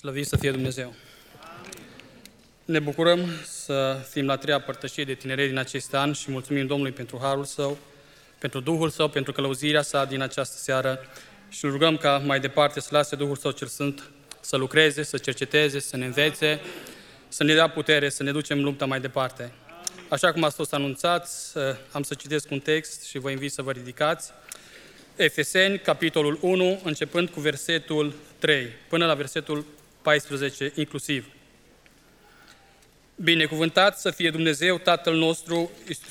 Slăvit să fie Dumnezeu! Ne bucurăm să fim la treia părtășie de tineret din acest an și mulțumim Domnului pentru harul Său, pentru Duhul Său, pentru călăuzirea Sa din această seară și îl rugăm ca mai departe să lase Duhul Său cel Sfânt să lucreze, să cerceteze, să ne învețe, să ne dea putere, să ne ducem lupta mai departe. Așa cum ați fost anunțați, am să citesc un text și vă invit să vă ridicați. Efeseni, capitolul 1, începând cu versetul 3, până la versetul 14 inclusiv. Binecuvântat să fie Dumnezeu, Tatăl nostru,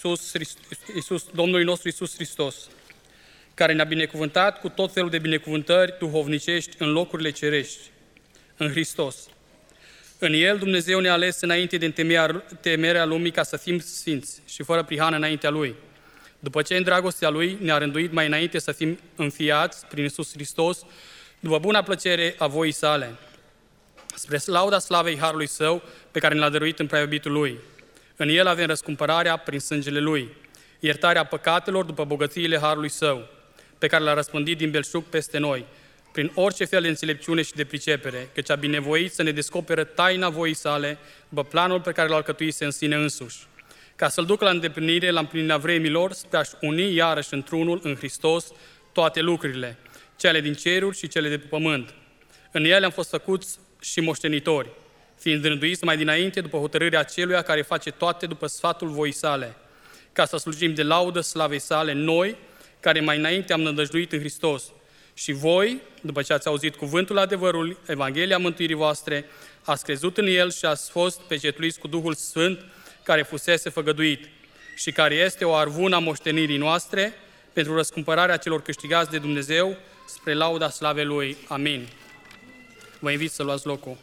Domnului nostru Iisus Hristos, care ne-a binecuvântat cu tot felul de binecuvântări duhovnicești în locurile cerești, în Hristos. În El Dumnezeu ne-a ales înainte de temerea lumii ca să fim sfinți și fără prihană înaintea Lui. După ce în dragostea Lui ne-a rânduit mai înainte să fim înfiați prin Iisus Hristos, după buna plăcere a voii Sale, spre lauda slavei Harului Său, pe care ne-l-a dăruit în prea iubitul Lui. În El avem răscumpărarea prin sângele Lui, iertarea păcatelor după bogățiile Harului Său, pe care l-a răspândit din belșug peste noi, prin orice fel de înțelepciune și de pricepere, căci a binevoit să ne descoperă taina voii Sale, după planul pe care l-a alcătuise în sine însuși, ca să-L ducă la îndeplinire, la împlinirea vremilor, spre a-și uni iarăși într-unul în Hristos toate lucrurile, cele din ceruri și cele de pe pământ. În ele am fost făcuți și moștenitori, fiind rânduiți mai dinainte după hotărârea aceluia care face toate după sfatul voii Sale, ca să slujim de laudă slavei Sale noi, care mai înainte am nădăjduit în Hristos. Și voi, după ce ați auzit cuvântul adevărului, Evanghelia mântuirii voastre, ați crezut în El și ați fost pecetluiți cu Duhul Sfânt, care fusese făgăduit și care este o arvună a moștenirii noastre pentru răscumpărarea celor câștigați de Dumnezeu spre lauda slavei Lui. Amin. Vă invit să luați locul.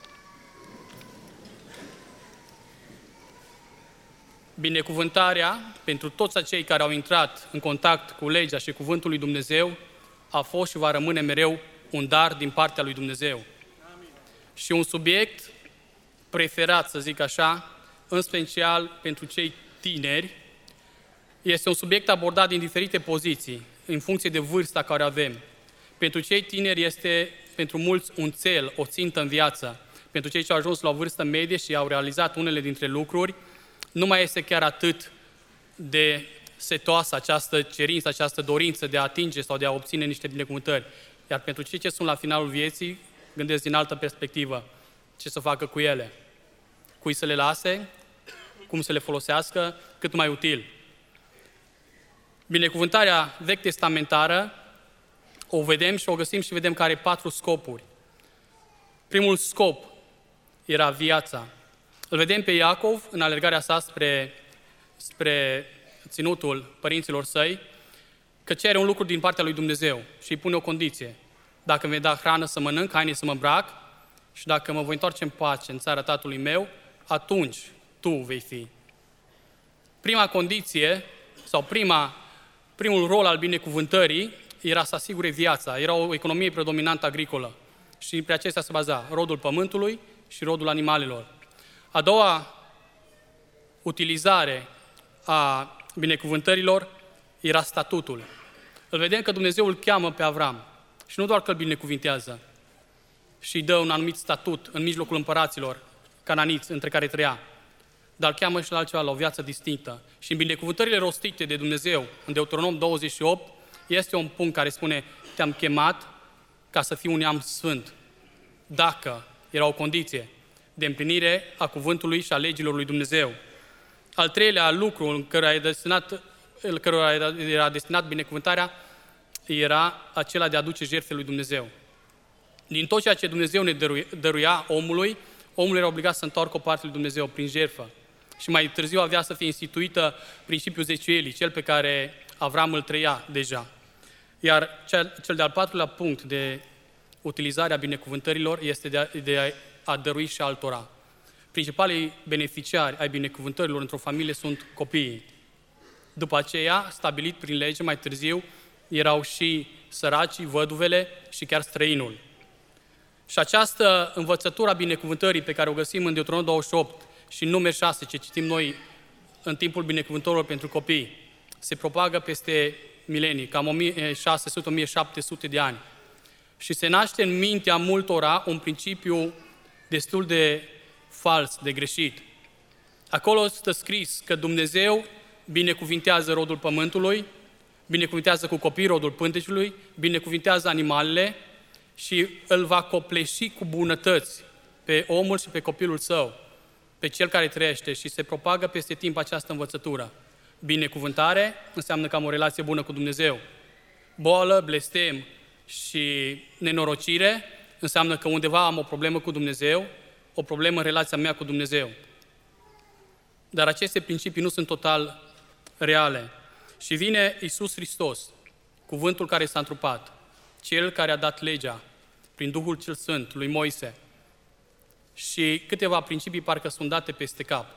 Binecuvântarea pentru toți acei care au intrat în contact cu legea și cuvântul lui Dumnezeu a fost și va rămâne mereu un dar din partea lui Dumnezeu. Amin. Și un subiect preferat, să zic așa, în special pentru cei tineri, este un subiect abordat din diferite poziții, în funcție de vârsta care avem. Pentru cei tineri este, pentru mulți, un țel, o țintă în viață. Pentru cei ce au ajuns la o vârstă medie și au realizat unele dintre lucruri, nu mai este chiar atât de setoasă această cerință, această dorință de a atinge sau de a obține niște binecuvântări. Iar pentru cei ce sunt la finalul vieții, gândesc din altă perspectivă. Ce să facă cu ele? Cui să le lase? Cum să le folosească? Cât mai util. Binecuvântarea vechi testamentară o vedem și o găsim și vedem că are 4 scopuri. Primul scop era viața. Îl vedem pe Iacov în alergarea sa spre ținutul părinților săi, că cere un lucru din partea lui Dumnezeu și îi pune o condiție. Dacă îmi vei da hrană să mănânc, haine să mă îmbrac și dacă mă voi întoarce în pace în țara tatălui meu, atunci tu vei fi. Prima condiție sau primul rol al binecuvântării era să asigure viața. Era o economie predominant agricolă și pe acestea se baza rodul pământului și rodul animalelor. A doua utilizare a binecuvântărilor era statutul. Îl vedem că Dumnezeu îl cheamă pe Avram și nu doar că îl binecuvintează și îi dă un anumit statut în mijlocul împăraților cananiți între care trăia, dar îl cheamă și la altceva, la o viață distinctă. Și în binecuvântările rostite de Dumnezeu, în Deuteronom 28, este un punct care spune: te-am chemat ca să fii un neam sfânt. Dacă era o condiție de împlinire a cuvântului și a legilor lui Dumnezeu. Al treilea lucru în cărora era destinat binecuvântarea era acela de a aduce jertfe lui Dumnezeu. Din tot ceea ce Dumnezeu ne dăruia omul era obligat să întoarcă o parte lui Dumnezeu prin jertfă. Și mai târziu avea să fie instituită principiul zeciuielii, cel pe care Avram îl trăia deja. Iar cel de-al 4-lea punct de utilizarea binecuvântărilor este de a dărui și altora. Principalii beneficiari ai binecuvântărilor într-o familie sunt copiii. După aceea, stabilit prin lege mai târziu, erau și săracii, văduvele și chiar străinul. Și această învățătură a binecuvântării pe care o găsim în Deuteronom 28 și în Numeri 6, ce citim noi în timpul binecuvântărilor pentru copii, se propagă peste milenii, cam 1600-1700 de ani. Și se naște în mintea multora un principiu destul de fals, de greșit. Acolo stă scris că Dumnezeu binecuvintează rodul pământului, binecuvintează cu copii rodul pântecului, binecuvintează animalele și îl va copleși cu bunătăți pe omul și pe copilul său, pe cel care trăiește, și se propagă peste timp această învățătură. Binecuvântare înseamnă că am o relație bună cu Dumnezeu. Boală, blestem și nenorocire înseamnă că undeva am o problemă cu Dumnezeu, o problemă în relația mea cu Dumnezeu. Dar aceste principii nu sunt total reale. Și vine Iisus Hristos, cuvântul care s-a întrupat, Cel care a dat legea prin Duhul cel Sfânt lui Moise, și câteva principii parcă sunt date peste cap.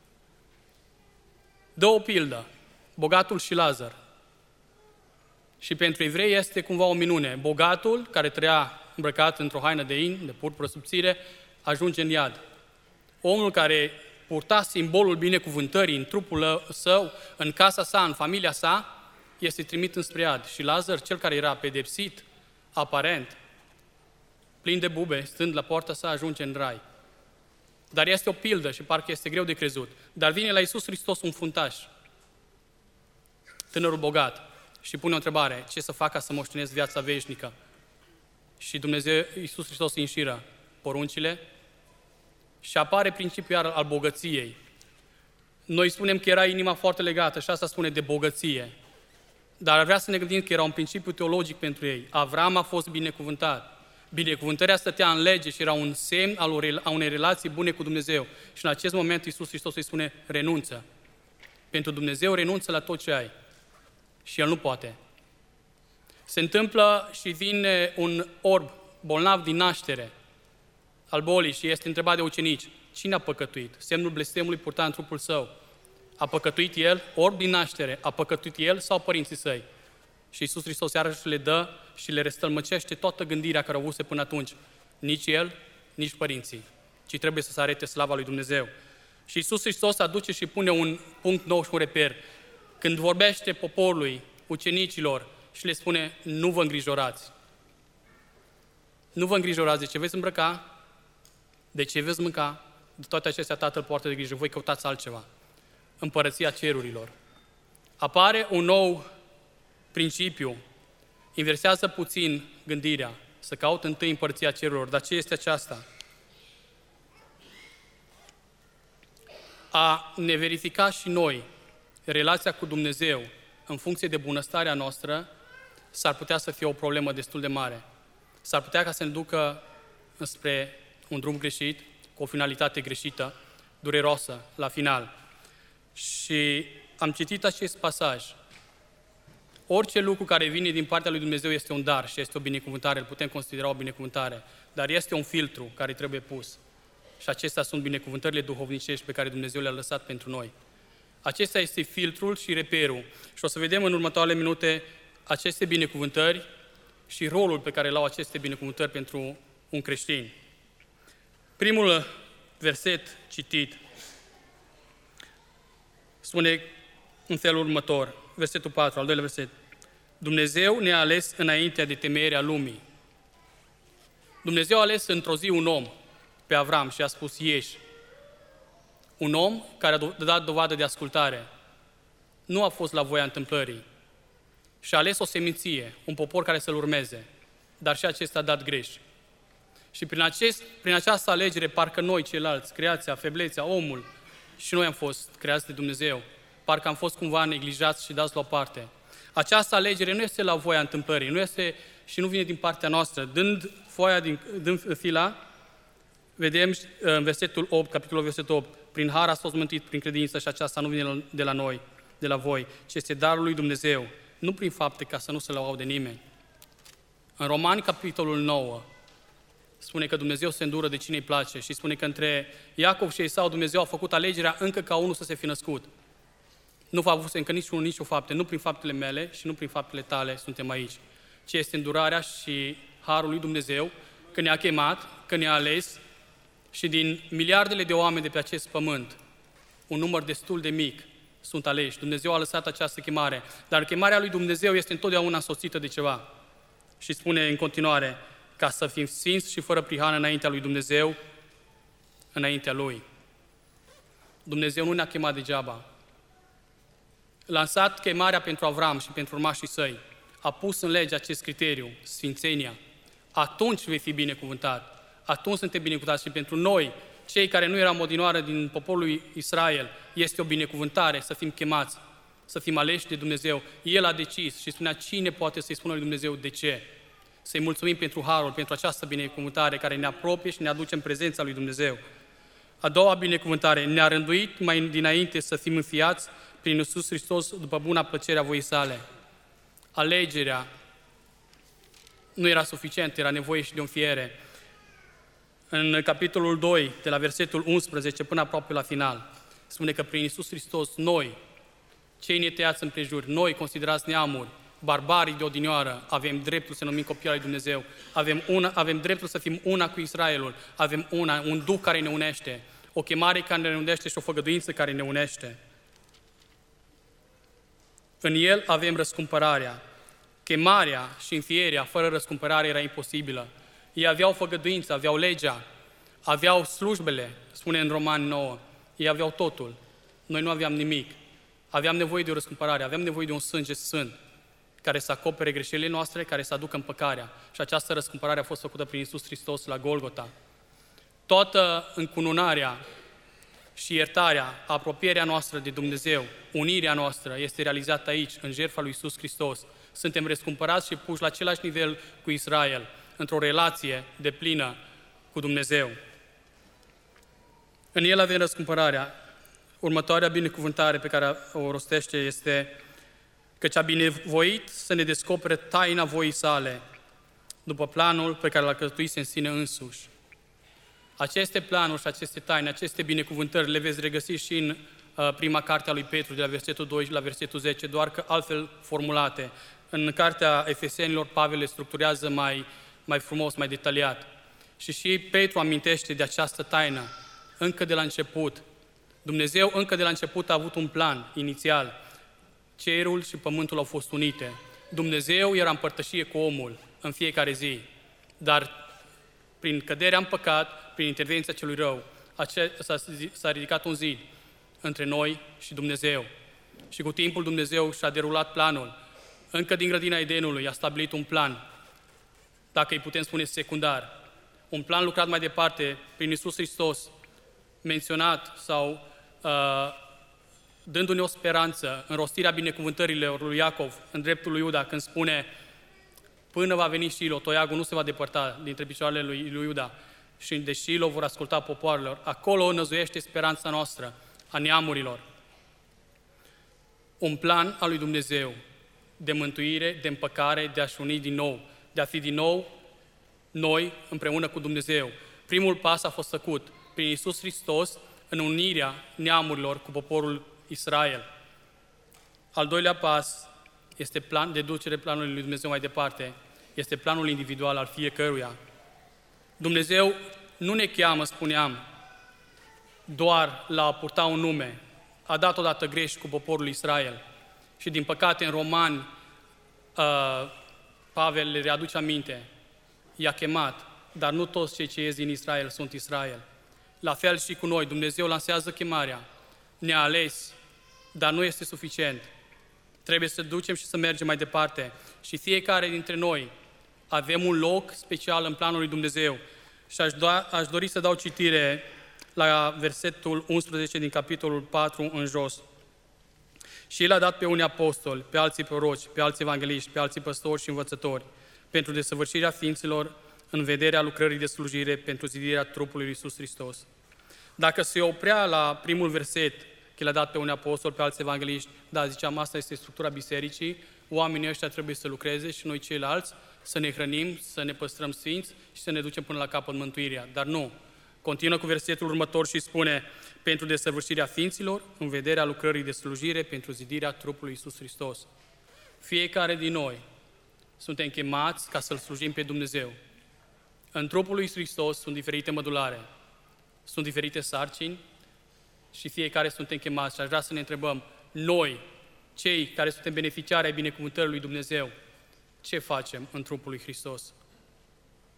Dă o pildă, bogatul și Lazar. Și pentru evrei este cumva o minune. Bogatul, care trăia îmbrăcat într-o haină de in, de purpură subțire, ajunge în iad. Omul care purta simbolul binecuvântării în trupul său, în casa sa, în familia sa, este trimit înspre iad. Și Lazar, cel care era pedepsit, aparent, plin de bube, stând la poarta sa, ajunge în rai. Dar este o pildă și parcă este greu de crezut. Dar vine la Iisus Hristos un fruntaș, tânărul bogat, și pune o întrebare: ce să fac ca să moștenesc viața veșnică? Și Dumnezeu, Iisus Hristos, îi înșiră poruncile și apare principiul al bogăției. Noi spunem că era inima foarte legată și asta spune de bogăție. Dar vrea să ne gândim că era un principiu teologic pentru ei. Avram a fost binecuvântat. Binecuvântarea stătea în lege și era un semn a unei relații bune cu Dumnezeu. Și în acest moment Iisus Hristos îi spune: renunță. Pentru Dumnezeu renunță la tot ce ai. Și El nu poate. Se întâmplă și vine un orb bolnav din naștere al bolii și este întrebat de ucenici: cine a păcătuit? Semnul blestemului purta în trupul său. A păcătuit el, orb din naștere, a păcătuit el sau părinții săi? Și Iisus Hristos iarăși le dă și le restălmăcește toată gândirea care au avut până atunci. Nici el, nici părinții, ci trebuie să se arete slava lui Dumnezeu. Și Iisus Hristos aduce și pune un punct nou și un reper. Când vorbește poporului, ucenicilor, și le spune: nu vă îngrijorați. Nu vă îngrijorați de ce veți îmbrăca, de ce veți mânca, de toate acestea Tatăl poartă de grijă, voi căutați altceva. Împărăția cerurilor. Apare un nou principiu, inversează puțin gândirea, să caut întâi împărăția cerurilor. Dar ce este aceasta? A ne verifica și noi relația cu Dumnezeu în funcție de bunăstarea noastră s-ar putea să fie o problemă destul de mare. S-ar putea ca să ne ducă spre un drum greșit, cu o finalitate greșită, dureroasă, la final. Și am citit acest pasaj. Orice lucru care vine din partea lui Dumnezeu este un dar și este o binecuvântare, îl putem considera o binecuvântare, dar este un filtru care trebuie pus. Și acestea sunt binecuvântările duhovnicești pe care Dumnezeu le-a lăsat pentru noi. Acesta este filtrul și reperul. Și o să vedem în următoarele minute aceste binecuvântări și rolul pe care îl au aceste binecuvântări pentru un creștin. Primul verset citit spune în felul următor, versetul 4, al doilea verset: Dumnezeu ne-a ales înaintea de temeierea lumii. Dumnezeu a ales într-o zi un om, pe Avram, și a spus: ieși. Un om care a dat dovadă de ascultare. Nu a fost la voia întâmplării. Și a ales o seminție, un popor care să-l urmeze. Dar și acesta a dat greș. Și prin această alegere, parcă noi ceilalți, creația, feblețea, omul, și noi am fost creați de Dumnezeu, parcă am fost cumva neglijați și dați la o parte. Această alegere nu este la voia întâmplării, nu este și nu vine din partea noastră. Dând fila, vedem în versetul 8, capitolul versetul 8, prin har ați fost mântuit prin credință și aceasta nu vine de la noi, de la voi, ci este darul lui Dumnezeu, nu prin fapte, ca să nu se laude nimeni. În Romani, capitolul 9, spune că Dumnezeu se îndură de cine îi place și spune că între Iacov și Esau Dumnezeu a făcut alegerea încă ca unul să se fi născut. Nu v-a avut încă niciunul, nici o fapte, nu prin faptele mele și nu prin faptele tale suntem aici, ci este îndurarea și harul lui Dumnezeu că ne-a chemat, că ne-a ales și din miliardele de oameni de pe acest pământ, un număr destul de mic sunt aleși. Dumnezeu a lăsat această chemare, dar chemarea lui Dumnezeu este întotdeauna însoțită de ceva. Și spune în continuare: ca să fim sfinți și fără prihană înaintea lui Dumnezeu, înaintea Lui. Dumnezeu nu ne-a chemat degeaba. Lansat chemarea pentru Avram și pentru urmașii săi, a pus în lege acest criteriu, sfințenia. Atunci vei fi binecuvântat. Atunci suntem binecuvântați și pentru noi, cei care nu eram odinioară din poporul lui Israel, este o binecuvântare să fim chemați, să fim aleși de Dumnezeu. El a decis și spunea cine poate să-i spună lui Dumnezeu de ce. Să-i mulțumim pentru harul, pentru această binecuvântare care ne apropie și ne aduce în prezența lui Dumnezeu. A doua binecuvântare, ne-a rânduit mai dinainte să fim înfiați prin Iisus Hristos după buna plăcere a voii sale. Alegerea nu era suficient, era nevoie și de o înfiere. În capitolul 2, de la versetul 11 până aproape la final, spune că prin Iisus Hristos noi, cei netăiați împrejur, noi considerați neamuri, barbarii de odinioară, avem dreptul să numim copii al lui Dumnezeu, avem dreptul să fim una cu Israelul, avem un duh care ne unește, o chemare care ne unește și o făgăduință care ne unește. În El avem răscumpărarea. Chemarea și înfierea fără răscumpărare era imposibilă. Ei aveau făgăduință, aveau legea, aveau slujbele, spune în Romani 9. Ei aveau totul. Noi nu aveam nimic. Aveam nevoie de o răscumpărare, aveam nevoie de un sânge sfânt care să acopere greșelile noastre, care să aducă împăcarea. Și această răscumpărare a fost făcută prin Iisus Hristos la Golgota. Toată încununarea și iertarea, apropierea noastră de Dumnezeu, unirea noastră este realizată aici, în jertfa lui Iisus Hristos. Suntem răscumpărați și puși la același nivel cu Israel, într-o relație deplină cu Dumnezeu. În El avem răscumpărarea. Următoarea binecuvântare pe care o rostește este căci a binevoit să ne descopere taina voii sale, după planul pe care l-a căzătuit în sine însuși. Aceste planuri și aceste taine, aceste binecuvântări le veți regăsi și în prima carte a lui Petru, de la versetul 2 la versetul 10, doar că altfel formulate. În cartea Efesenilor, Pavel le structurează mai frumos, mai detaliat. Și Petru amintește de această taină încă de la început. Dumnezeu încă de la început a avut un plan inițial. Cerul și pământul au fost unite. Dumnezeu era în părtășie cu omul în fiecare zi. Dar prin căderea în păcat, prin intervenția celui rău, s-a ridicat un zid între noi și Dumnezeu. Și cu timpul Dumnezeu și-a derulat planul. Încă din grădina Edenului a stabilit un plan, dacă îi putem spune secundar. Un plan lucrat mai departe prin Iisus Hristos, menționat sau dându-ne o speranță în rostirea binecuvântărilor lui Iacov, în dreptul lui Iuda, când spune până va veni Shilo, toiagul nu se va depărta dintre picioarele lui Iuda și de Shilo vor asculta popoarelor. Acolo năzuiește speranța noastră, a neamurilor. Un plan al lui Dumnezeu de mântuire, de împăcare, de a-și uni din nou, de a fi din nou noi împreună cu Dumnezeu. Primul pas a fost făcut prin Iisus Hristos în unirea neamurilor cu poporul Israel. Al doilea pas este plan de ducere planului lui Dumnezeu mai departe. Este planul individual al fiecăruia. Dumnezeu nu ne cheamă, spuneam, doar la a purta un nume. A dat odată greș cu poporul Israel. Și din păcate în Romani, Pavel le readuce aminte. I-a chemat, dar nu toți cei ce ies din Israel sunt Israel. La fel și cu noi, Dumnezeu lansează chemarea. Ne-a ales, dar nu este suficient. Trebuie să ducem și să mergem mai departe. Și fiecare dintre noi avem un loc special în planul lui Dumnezeu. Și aș dori să dau citire la versetul 11 din capitolul 4 în jos. Și El a dat pe unii apostoli, pe alții proroci, pe alții evangeliști, pe alții păstori și învățători, pentru desăvârșirea ființelor, în vederea lucrării de slujire, pentru zidirea trupului lui Iisus Hristos. Dacă se oprea la primul verset, că l-a dat pe unii apostoli, pe alții evangeliști, da, ziceam, asta este structura bisericii, oamenii ăștia trebuie să lucreze și noi ceilalți să ne hrănim, să ne păstrăm sfinți și să ne ducem până la capăt mântuirea. Dar nu. Continuă cu versetul următor și spune, pentru desăvârșirea ființilor, în vederea lucrării de slujire, pentru zidirea trupului Iisus Hristos. Fiecare din noi suntem chemați ca să-L slujim pe Dumnezeu. În trupul lui Hristos sunt diferite mădulare, sunt diferite sarcini și fiecare suntem chemați. Și aș vrea să ne întrebăm, noi, cei care suntem beneficiari ai binecuvântării lui Dumnezeu, ce facem în trupul lui Hristos?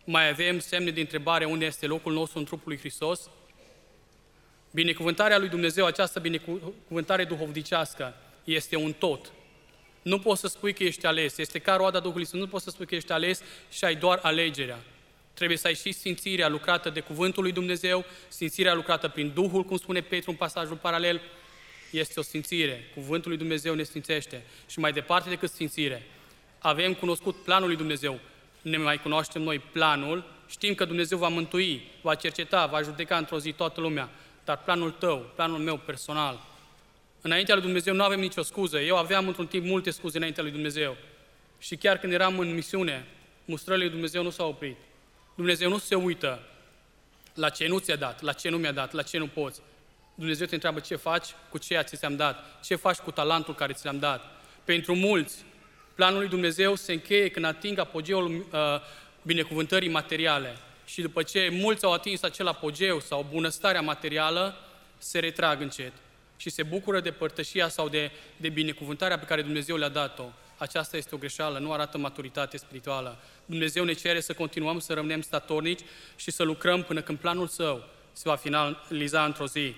Mai avem semne de întrebare unde este locul nostru în trupul lui Hristos? Binecuvântarea lui Dumnezeu, această binecuvântare duhovnicească, este un tot. Nu poți să spui că ești ales. Este ca roada Duhului Sfânt. Nu poți să spui că ești ales și ai doar alegerea. Trebuie să ai și sfințirea lucrată de Cuvântul lui Dumnezeu, sfințirea lucrată prin Duhul, cum spune Petru în pasajul paralel. Este o sfințire. Cuvântul lui Dumnezeu ne sfințește. Și mai departe decât sfințire, avem cunoscut planul lui Dumnezeu. Ne mai cunoaștem noi planul, știm că Dumnezeu va mântui, va cerceta, va judeca într-o zi toată lumea. Dar planul tău, planul meu personal, înaintea lui Dumnezeu nu avem nicio scuză. Eu aveam într-un timp multe scuze înaintea lui Dumnezeu. Și chiar când eram în misiune, mustrările lui Dumnezeu nu s-au oprit. Dumnezeu nu se uită la ce nu ți-a dat, la ce nu mi-a dat, la ce nu poți. Dumnezeu te întreabă ce faci cu ceea ce ți-am dat, ce faci cu talentul care ți l-am dat. Pentru mulți, planul lui Dumnezeu se încheie când ating apogeul binecuvântării materiale. Și după ce mulți au atins acel apogeu sau bunăstarea materială, se retrag încet și se bucură de părtășia sau de binecuvântarea pe care Dumnezeu le-a dat-o. Aceasta este o greșeală, nu arată maturitate spirituală. Dumnezeu ne cere să continuăm să rămânem statornici și să lucrăm până când planul Său se va finaliza într-o zi.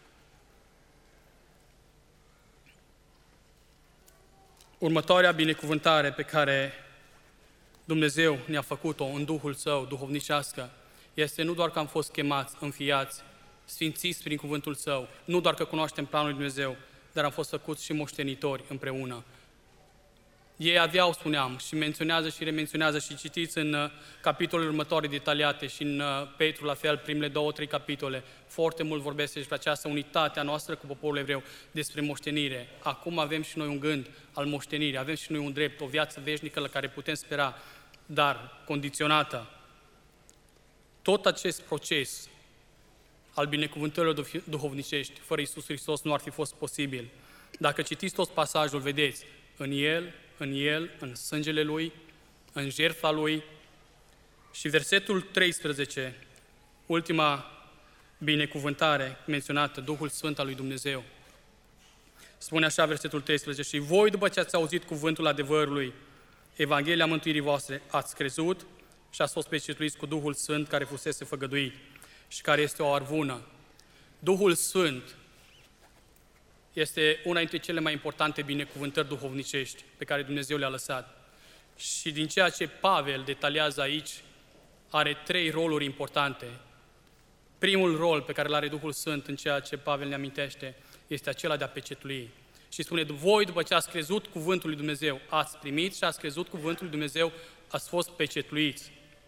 Următoarea binecuvântare pe care Dumnezeu ne-a făcut-o în Duhul Său, duhovnicească, este nu doar că am fost chemați, înfiați, sfințiți prin cuvântul Său, nu doar că cunoaștem planul lui Dumnezeu, dar am fost făcuți și moștenitori împreună. Ei aveau, spuneam, și menționează și remenționează și citiți în capitolele următoare detaliate și în Petru, la fel, primele 2-3 capitole, foarte mult vorbesc despre această unitate a noastră cu poporul evreu, despre moștenire. Acum avem și noi un gând al moștenirii, avem și noi un drept, o viață veșnică la care putem spera, dar condiționată. Tot acest proces al binecuvântărilor duhovnicești, fără Iisus Hristos, nu ar fi fost posibil. Dacă citiți tot pasajul, vedeți, în El, în sângele Lui, în jertfa Lui. Și versetul 13, ultima binecuvântare menționată, Duhul Sfânt al lui Dumnezeu. Spune așa versetul 13, și voi, după ce ați auzit cuvântul adevărului, Evanghelia mântuirii voastre, ați crezut și ați fost pecetuiți cu Duhul Sfânt care fusese făgăduit și care este o arvună. Duhul Sfânt este una dintre cele mai importante binecuvântări duhovnicești pe care Dumnezeu le-a lăsat. Și din ceea ce Pavel detaliază aici, are 3 roluri importante. Primul rol pe care îl are Duhul Sfânt în ceea ce Pavel ne amintește este acela de a pecetui. Și spune, voi după ce ați crezut cuvântul lui Dumnezeu, ați primit și ați crezut cuvântul lui Dumnezeu, ați fost pecetuiți.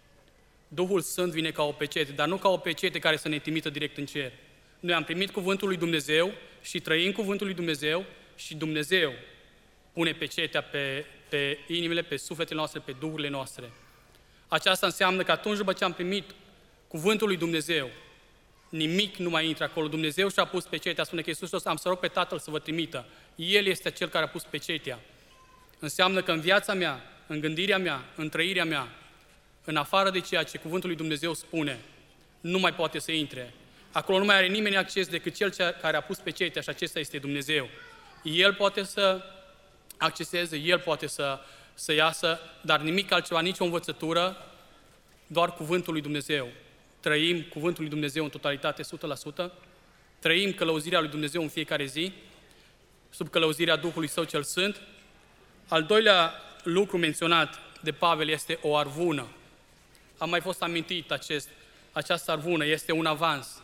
Duhul Sfânt vine ca o pecete, dar nu ca o pecete care să ne trimită direct în cer. Noi am primit cuvântul lui Dumnezeu și trăim cuvântul lui Dumnezeu și Dumnezeu pune pecetea pe inimile, pe sufletele noastre, pe duhurile noastre. Aceasta înseamnă că atunci după ce am primit cuvântul lui Dumnezeu, nimic nu mai intră acolo. Dumnezeu și-a pus pecetea, spune că Iisus Hristos, am să rog pe Tatăl să vă trimită. El este cel care a pus pecetea. Înseamnă că în viața mea, în gândirea mea, în trăirea mea, în afară de ceea ce cuvântul lui Dumnezeu spune, nu mai poate să intre. Acolo nu mai are nimeni acces decât cel care a pus pecetea și acesta este Dumnezeu. El poate să acceseze, El poate să iasă, dar nimic altceva, nicio învățătură, doar cuvântul lui Dumnezeu. Trăim cuvântul lui Dumnezeu în totalitate, 100%, trăim călăuzirea lui Dumnezeu în fiecare zi, sub călăuzirea Duhului Său cel Sfânt. Al doilea lucru menționat de Pavel este o arvună. Am mai fost amintit această arvună, este un avans.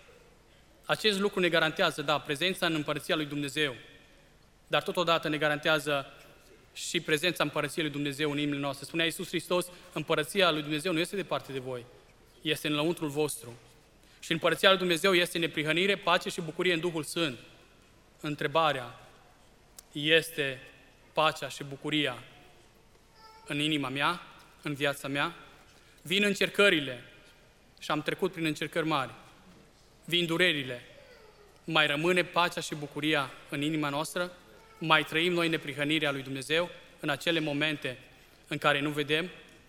Acest lucru ne garantează, prezența în Împărăția lui Dumnezeu, dar totodată ne garantează și prezența Împărăției lui Dumnezeu în inimile noastre. Spunea Iisus Hristos, Împărăția lui Dumnezeu nu este departe de voi, este în lăuntrul vostru. Și Împărăția lui Dumnezeu este neprihănire, pace și bucurie în Duhul Sfânt. Întrebarea este pacea și bucuria în inima mea, în viața mea? Vin încercările și am trecut prin încercări mari. Vin durerile. Mai rămâne pacea și bucuria în inima noastră? Mai trăim noi neprihănirea lui Dumnezeu în acele momente în care nu vedem?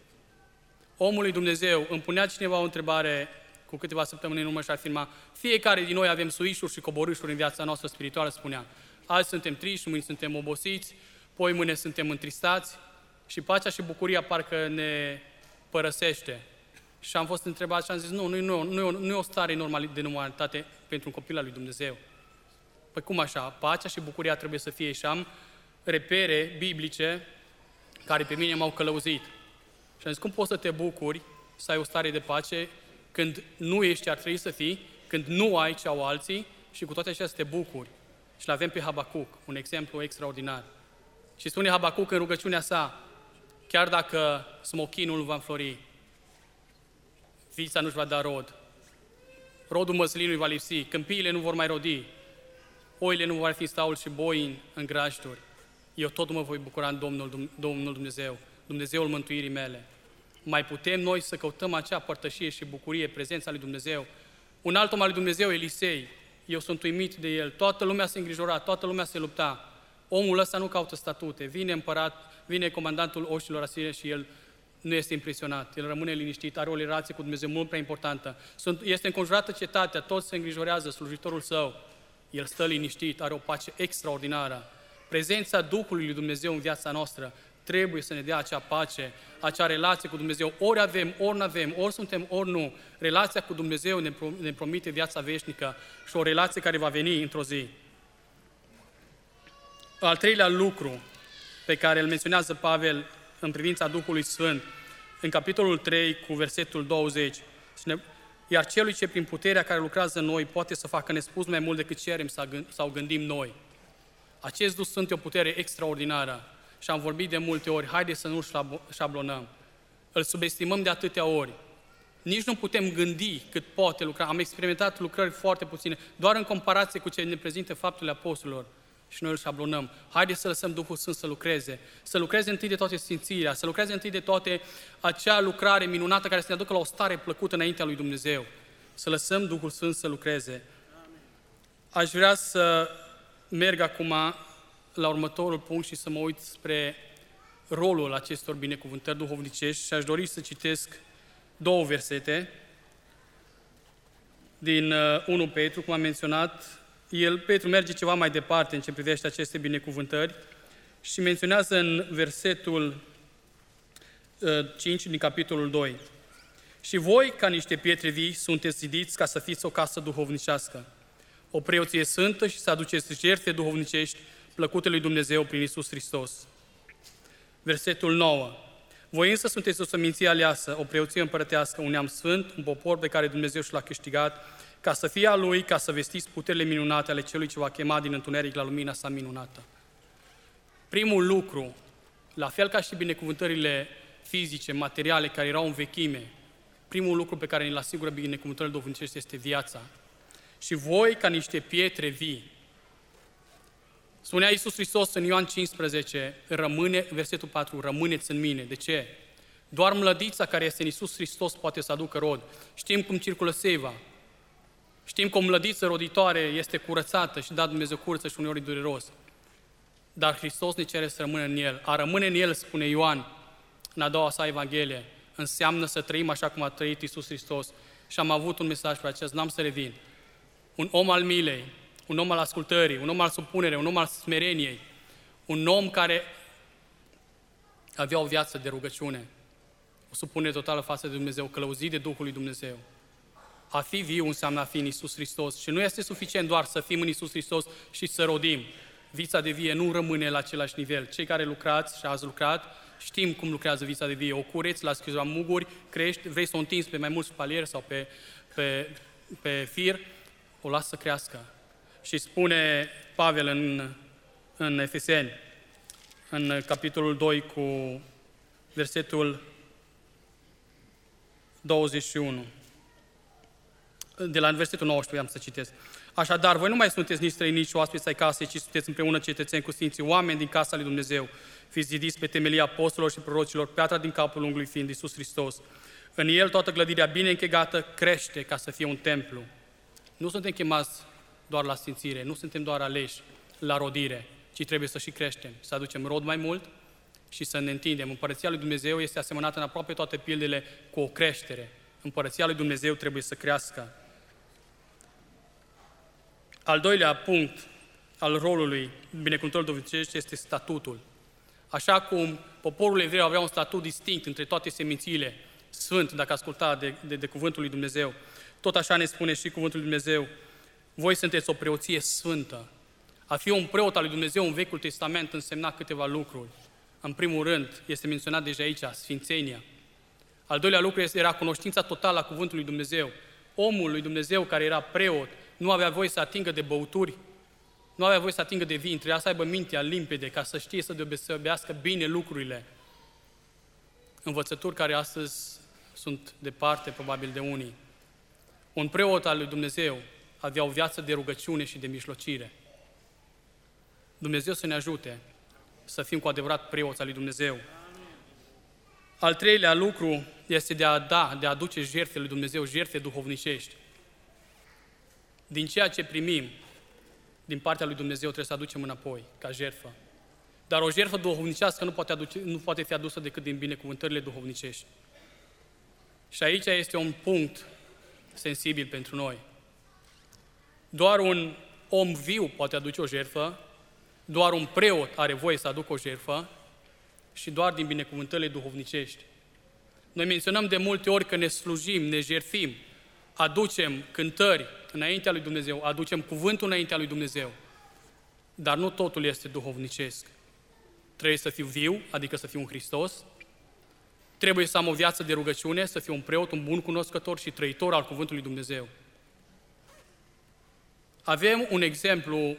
Omul lui Dumnezeu, îmi punea cineva o întrebare cu câteva săptămâni în urmă și afirma, fiecare din noi avem suișuri și coborâșuri în viața noastră spirituală, spunea. Azi suntem triști, mâine suntem obosiți, poi mâine suntem întristați și pacea și bucuria parcă ne părăsește. Și am fost întrebat și am zis, nu e o stare de normalitate pentru un copil al lui Dumnezeu. Păi cum așa? Pacea și bucuria trebuie să fie. Și am repere biblice care pe mine m-au călăuzit. Și am zis, cum poți să te bucuri, să ai o stare de pace, când nu ești ce ar trebui să fii, când nu ai ce au alții și cu toate acestea să te bucuri. Și l-avem pe Habacuc, un exemplu extraordinar. Și spune Habacuc în rugăciunea sa, chiar dacă smochinul nu va înflori, vița nu-și va da rod, rodul măslinului va lipsi, câmpiile nu vor mai rodi, oile nu vor fi în staul și boi în grajduri. Eu tot mă voi bucura în Domnul Dumnezeu, Dumnezeul mântuirii mele. Mai putem noi să căutăm acea părtășie și bucurie, prezența lui Dumnezeu. Un alt om al lui Dumnezeu, Elisei, eu sunt uimit de el, toată lumea se îngrijora, toată lumea se lupta. Omul ăsta nu caută statute, vine comandantul oștilor asirieni și el nu este impresionat, el rămâne liniștit, are o relație cu Dumnezeu mult prea importantă. Este înconjurată cetatea, toți se îngrijorează, slujitorul său, el stă liniștit, are o pace extraordinară. Prezența Duhului lui Dumnezeu în viața noastră trebuie să ne dea acea pace, acea relație cu Dumnezeu. Ori avem, ori nu avem, ori suntem, ori nu. Relația cu Dumnezeu ne promite viața veșnică și o relație care va veni într-o zi. Al treilea lucru pe care îl menționează Pavel în privința Duhului Sfânt, în capitolul 3 cu versetul 20, iar celui ce prin puterea care lucrează în noi poate să facă nespus mai mult decât cerem sau gândim noi. Acest Duh Sfânt e o putere extraordinară și am vorbit de multe ori, haide să nu șablonăm. Îl subestimăm de atâtea ori. Nici nu putem gândi cât poate lucra. Am experimentat lucrări foarte puține, doar în comparație cu ce ne prezintă faptele apostolilor. Și noi îl șablonăm. Haide să lăsăm Duhul Sfânt să lucreze întâi de toate sfințirea, să lucreze întâi de toate acea lucrare minunată care să ne aducă la o stare plăcută înaintea lui Dumnezeu. Să lăsăm Duhul Sfânt să lucreze. Aș vrea să merg acum la următorul punct și să mă uit spre rolul acestor binecuvântări duhovnicești și aș dori să citesc două versete din 1 Petru, cum am menționat. Petru merge ceva mai departe în ce privește aceste binecuvântări și menționează în versetul 5 din capitolul 2. Și voi, ca niște pietre vii, sunteți zidiți ca să fiți o casă duhovnicească, o preoție sfântă și să aduceți jertfe duhovnicești plăcute lui Dumnezeu prin Iisus Hristos. Versetul 9. Voi însă sunteți o săminție aleasă, o preoție împărătească, un neam sfânt, un popor pe care Dumnezeu și l-a câștigat, ca să fie a Lui, ca să vestiți puterile minunate ale Celui ce va chema din întuneric la lumina sa minunată. Primul lucru, la fel ca și binecuvântările fizice, materiale, care erau în vechime, primul lucru pe care ne-l asigură binecuvântările duhovnicești este viața. Și voi, ca niște pietre vii. Spunea Iisus Hristos în Ioan 15, versetul 4, rămâneți în mine. De ce? Doar mlădița care este în Iisus Hristos poate să aducă rod. Știm cum circulă seva. Știm că o mlădiță roditoare este curățată și da Dumnezeu curăță și uneori e dureros. Dar Hristos ne cere să rămânem în El. A rămâne în El, spune Ioan, în a doua sa Evanghelie, înseamnă să trăim așa cum a trăit Iisus Hristos. Și am avut un mesaj pe acest, n-am să revin. Un om al milei, un om al ascultării, un om al supunerei, un om al smereniei, un om care avea o viață de rugăciune, o supunere totală față de Dumnezeu, călăuzit de Duhul lui Dumnezeu. A fi viu înseamnă a fi în Iisus Hristos și nu este suficient doar să fim în Iisus Hristos și să rodim. Vița de vie nu rămâne la același nivel. Cei care lucrați și ați lucrat, știm cum lucrează vița de vie. O cureți la câțiva muguri, crești, vrei să o întinzi pe mai mulți palieri sau pe fir, o lasă să crească. Și spune Pavel în Efeseni, în capitolul 2 cu versetul 21. De la versetul 19 am să citesc. Așadar, voi nu mai sunteți nici străini, nici oaspeți ai casei, ci sunteți împreună cetățeni cu sfinții, oameni din casa lui Dumnezeu, fiți zidiți pe temelia apostolilor și prorocilor, piatra din capul unghiului fiind Iisus Hristos. În El toată clădirea bine închegată crește ca să fie un templu. Nu suntem chemați doar la sfințire, nu suntem doar aleși la rodire, ci trebuie să și creștem, să aducem rod mai mult și să ne întindem. Împărăția lui Dumnezeu este asemănată în aproape toate pildele cu o creștere. Împărăția lui Dumnezeu trebuie să crească. Al doilea punct al rolului binecuvântărilor duhovnicești este statutul. Așa cum poporul evreu avea un statut distinct între toate semințiile, sfânt, dacă asculta de cuvântul lui Dumnezeu. Tot așa ne spune și cuvântul lui Dumnezeu, voi sunteți o preoție sfântă. A fi un preot al lui Dumnezeu în Vechiul Testament însemna câteva lucruri. În primul rând, este menționat deja aici, sfințenia. Al doilea lucru era cunoștința totală a cuvântului lui Dumnezeu. Omul lui Dumnezeu care era preot nu avea voie să atingă de băuturi, nu avea voie să atingă de vin, trebuia să aibă mintea limpede ca să știe să deosebească bine lucrurile. Învățături care astăzi sunt departe, probabil, de unii. Un preot al lui Dumnezeu avea o viață de rugăciune și de mijlocire. Dumnezeu să ne ajute să fim cu adevărat preoți al lui Dumnezeu. Al treilea lucru este de a aduce jertfe lui Dumnezeu, jertfe duhovnicești. Din ceea ce primim din partea lui Dumnezeu trebuie să aducem înapoi, ca jertfă. Dar o jertfă duhovnicească nu poate fi adusă decât din binecuvântările duhovnicești. Și aici este un punct sensibil pentru noi. Doar un om viu poate aduce o jertfă, doar un preot are voie să aducă o jertfă și doar din binecuvântările duhovnicești. Noi menționăm de multe ori că ne slujim, ne jertfim, aducem cântări înaintea lui Dumnezeu, aducem cuvântul înaintea lui Dumnezeu, dar nu totul este duhovnicesc. Trebuie să fiu viu, adică să fiu un Hristos, trebuie să am o viață de rugăciune, să fiu un preot, un bun cunoscător și trăitor al cuvântului lui Dumnezeu. Avem un exemplu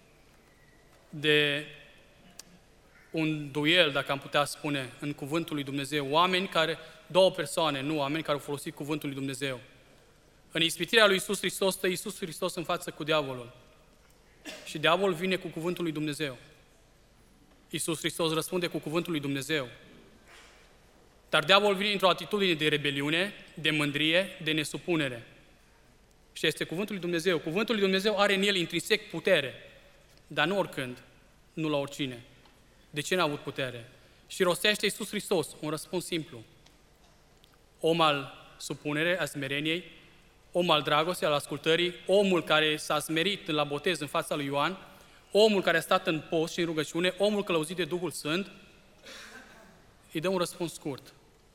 de un duel, dacă am putea spune, în cuvântul lui Dumnezeu. Două persoane care au folosit cuvântul lui Dumnezeu. În ispitirea lui Iisus Hristos, stă Iisus Hristos în față cu diavolul. Și diavolul vine cu cuvântul lui Dumnezeu. Iisus Hristos răspunde cu cuvântul lui Dumnezeu. Dar diavolul vine într-o atitudine de rebeliune, de mândrie, de nesupunere. Și este cuvântul lui Dumnezeu. Cuvântul lui Dumnezeu are în el intrinsec putere, dar nu oricând, nu la oricine. De ce n-a avut putere? Și rostește Iisus Hristos un răspuns simplu. Om al supunerei, a smereniei, om al dragostei, al ascultării, omul care s-a smerit la botez în fața lui Ioan, omul care a stat în post și în rugăciune, omul călăuzit de Duhul Sfânt, îi dă un răspuns scurt.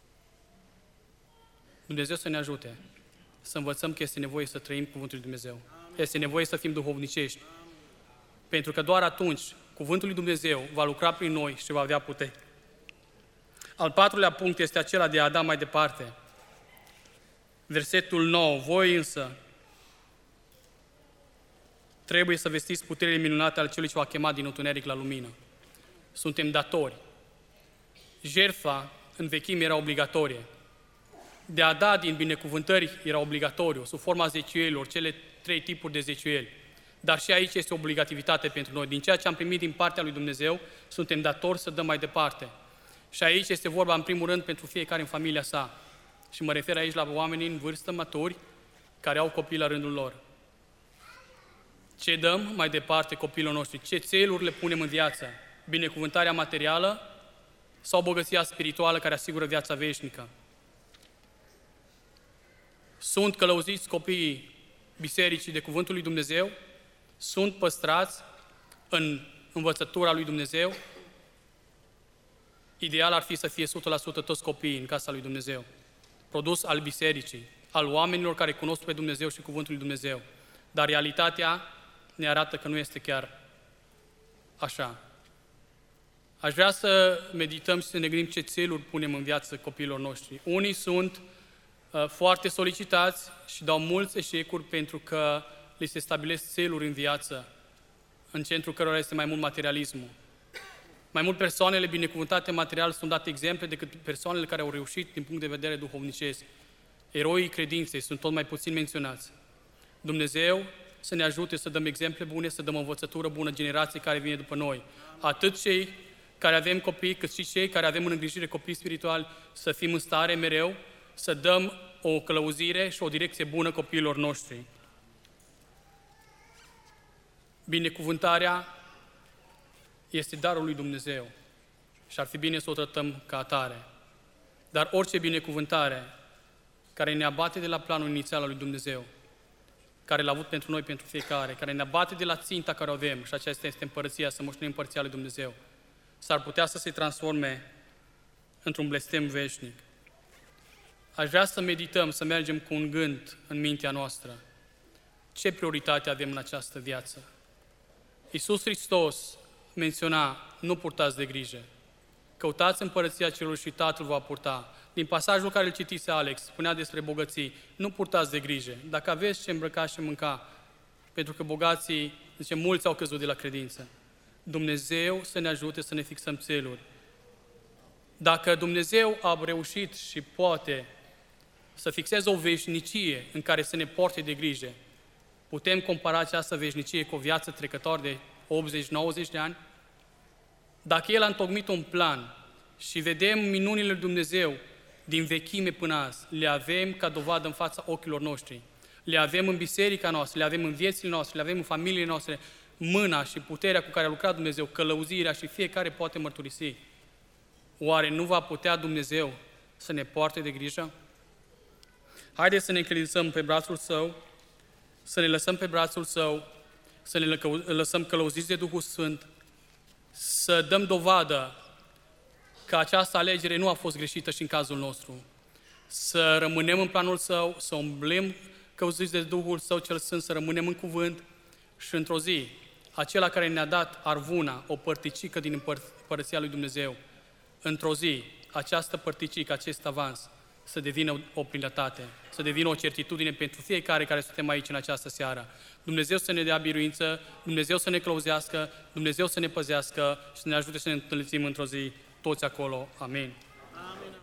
Dumnezeu să ne ajute să învățăm că este nevoie să trăim cuvântul lui Dumnezeu. Este nevoie să fim duhovnicești. Pentru că doar atunci cuvântul lui Dumnezeu va lucra prin noi și va avea putere. Al patrulea punct este acela de a da mai departe. Versetul 9. Voi însă trebuie să vestiți puterile minunate ale celui ce v-a chemat din întuneric la lumină. Suntem datori. Jertfa în vechime era obligatorie. De a da din binecuvântări era obligatoriu, sub forma zeciuielilor, cele 3 tipuri de zeciuieli. Dar și aici este obligativitate pentru noi. Din ceea ce am primit din partea lui Dumnezeu, suntem datori să dăm mai departe. Și aici este vorba, în primul rând, pentru fiecare în familia sa. Și mă refer aici la oamenii în vârstă maturi, care au copii la rândul lor. Ce dăm mai departe copiilor noștri? Ce țeluri le punem în viață? Binecuvântarea materială sau bogăția spirituală care asigură viața veșnică? Sunt călăuziți copiii bisericii de cuvântul lui Dumnezeu? Sunt păstrați în învățătura lui Dumnezeu? Ideal ar fi să fie 100% toți copiii în casa lui Dumnezeu. Produs al bisericii, al oamenilor care cunosc pe Dumnezeu și cuvântul lui Dumnezeu. Dar realitatea ne arată că nu este chiar așa. Aș vrea să medităm și să ne gândim ce țeluri punem în viață copiilor noștri. Unii sunt foarte solicitați și dau mulți eșecuri pentru că li se stabilesc țeluri în viață, în centrul cărora este mai mult materialismul. Mai mult persoanele binecuvântate material sunt date exemple decât persoanele care au reușit din punct de vedere duhovnicesc. Eroii credinței sunt tot mai puțin menționați. Dumnezeu să ne ajute să dăm exemple bune, să dăm învățătură bună generației care vine după noi. Atât cei care avem copii, cât și cei care avem în îngrijire copii spirituali, să fim în stare mereu să dăm o călăuzire și o direcție bună copiilor noștri. Binecuvântarea este darul lui Dumnezeu și ar fi bine să o tratăm ca atare. Dar orice binecuvântare care ne abate de la planul inițial al lui Dumnezeu, care l-a avut pentru noi, pentru fiecare, care ne abate de la ținta care o avem, și aceasta este împărăția, să moștenim împărăția lui Dumnezeu, s-ar putea să se transforme într-un blestem veșnic. Aș vrea să medităm, să mergem cu un gând în mintea noastră. Ce prioritate avem în această viață? Iisus Hristos menționa, nu purtați de grijă. Căutați împărăția celor și Tatăl va purta. Din pasajul care îl citise Alex, spunea despre bogății, nu purtați de grijă. Dacă aveți ce îmbrăca și mânca, pentru că bogații, zice, mulți au căzut de la credință. Dumnezeu să ne ajute să ne fixăm țeluri. Dacă Dumnezeu a reușit și poate să fixeze o veșnicie în care să ne poarte de grijă, putem compara această veșnicie cu o viață trecătoare de 80-90 de ani? Dacă El a întocmit un plan și vedem minunile lui Dumnezeu din vechime până azi, le avem ca dovadă în fața ochilor noștri, le avem în biserica noastră, le avem în viețile noastre, le avem în familiile noastre, mâna și puterea cu care a lucrat Dumnezeu, călăuzirea și fiecare poate mărturisi. Oare nu va putea Dumnezeu să ne poarte de grijă? Haideți să ne încredințăm pe brațul Său, să ne lăsăm pe brațul Său, să ne lăsăm călăuziți de Duhul Sfânt, să dăm dovadă că această alegere nu a fost greșită și în cazul nostru. Să rămânem în planul Său, să umblem călăuziți de Duhul Său cel Sfânt, să rămânem în cuvânt și într-o zi, acela care ne-a dat arvuna, o părticică din împărăția lui Dumnezeu, într-o zi, această părticică, acest avans, să devină o plinătate, să devină o certitudine pentru fiecare care suntem aici în această seară. Dumnezeu să ne dea biruință, Dumnezeu să ne clăuzească, Dumnezeu să ne păzească și să ne ajute să ne întâlnim într-o zi toți acolo. Amin.